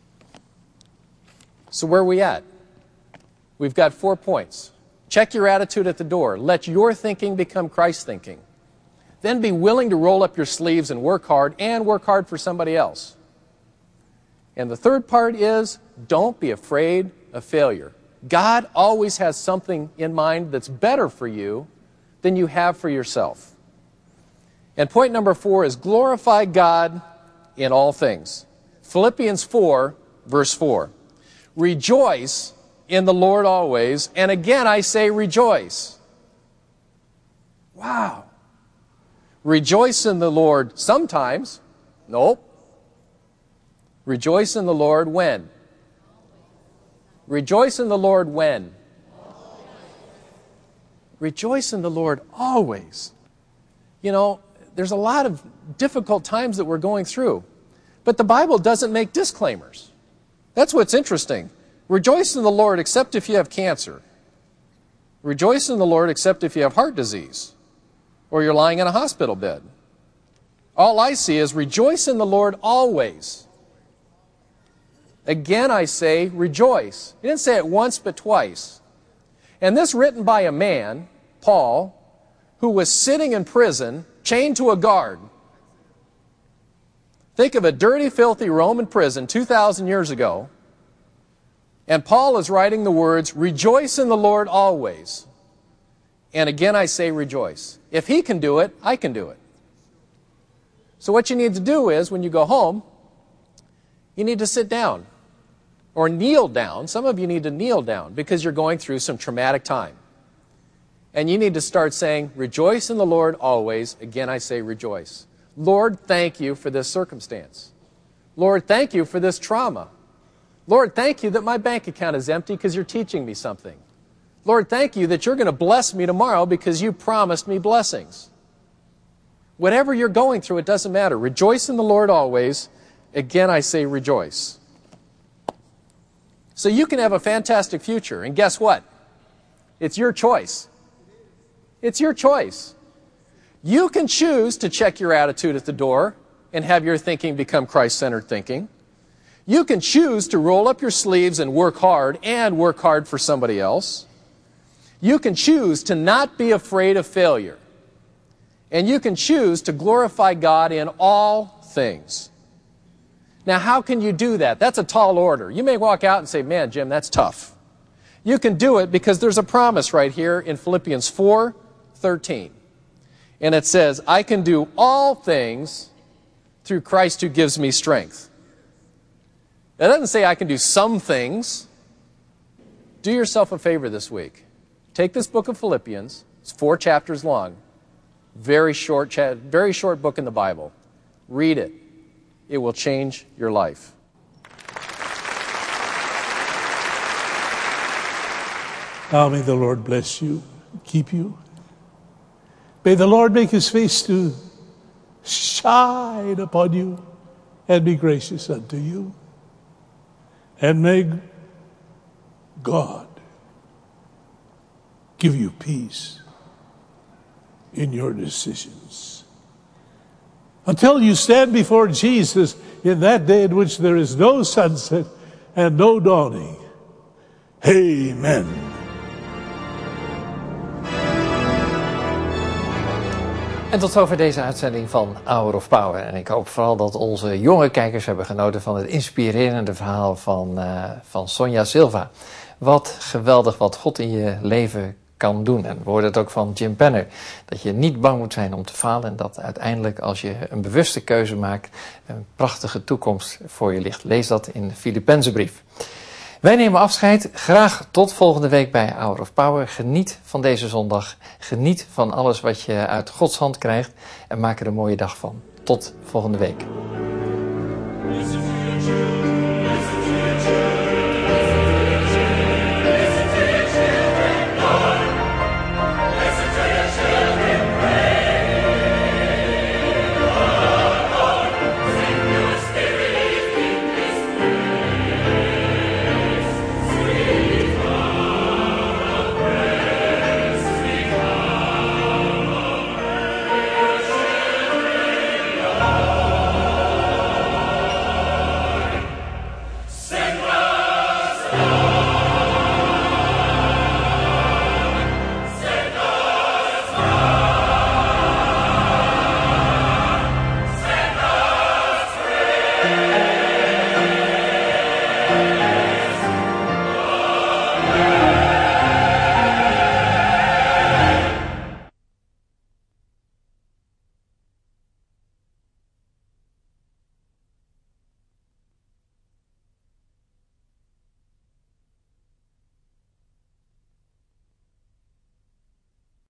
So where are we at? We've got 4 points. Check your attitude at the door. Let your thinking become Christ's thinking. Then be willing to roll up your sleeves and work hard for somebody else. And the third part is, don't be afraid of failure. God always has something in mind that's better for you than you have for yourself. And point number 4 is glorify God in all things. Philippians 4, verse 4. Rejoice in the Lord always, and again I say rejoice. Wow. Rejoice in the Lord sometimes. Nope. Rejoice in the Lord when? Rejoice in the Lord when? Rejoice in the Lord always. You know, there's a lot of difficult times that we're going through, but the Bible doesn't make disclaimers. That's what's interesting. Rejoice in the Lord except if you have cancer. Rejoice in the Lord except if you have heart disease or you're lying in a hospital bed. All I see is rejoice in the Lord always. Again, I say rejoice. He didn't say it once but twice. And this written by a man, Paul, who was sitting in prison, chained to a guard. Think of a dirty, filthy Roman prison 2,000 years ago. And Paul is writing the words, rejoice in the Lord always. And again I say rejoice. If he can do it, I can do it. So what you need to do is, when you go home, you need to sit down or kneel down. Some of you need to kneel down because you're going through some traumatic time. And you need to start saying, rejoice in the Lord always. Again, I say rejoice. Lord, thank you for this circumstance. Lord, thank you for this trauma. Lord, thank you that my bank account is empty because you're teaching me something. Lord, thank you that you're going to bless me tomorrow because you promised me blessings. Whatever you're going through, it doesn't matter. Rejoice in the Lord always. Again, I say rejoice. So you can have a fantastic future. And guess what? It's your choice. It's your choice. You can choose to check your attitude at the door and have your thinking become Christ-centered thinking. You can choose to roll up your sleeves and work hard for somebody else. You can choose to not be afraid of failure. And you can choose to glorify God in all things. Now, how can you do that? That's a tall order. You may walk out and say, man, Jim, that's tough. You can do it because there's a promise right here in Philippians 4:13. And it says, I can do all things through Christ who gives me strength. That doesn't say I can do some things. Do yourself a favor this week. Take this book of Philippians. It's 4 chapters long. Very short book in the Bible. Read it. It will change your life. Now may the Lord bless you, keep you. May the Lord make his face to shine upon you and be gracious unto you. And may God give you peace in your decisions. Until you stand before Jesus in that day in which there is no sunset and no dawning. Amen. En tot zover deze uitzending van Hour of Power. En ik hoop vooral dat onze jonge kijkers hebben genoten van het inspirerende verhaal van Sonja Silva. Wat geweldig wat God in je leven kan doen. En we hoorden het ook van Jim Penner. Dat je niet bang moet zijn om te falen. En dat uiteindelijk als je een bewuste keuze maakt, een prachtige toekomst voor je ligt. Lees dat in de Filippenzenbrief. Wij nemen afscheid. Graag tot volgende week bij Hour of Power. Geniet van deze zondag. Geniet van alles wat je uit Gods hand krijgt. En maak er een mooie dag van. Tot volgende week.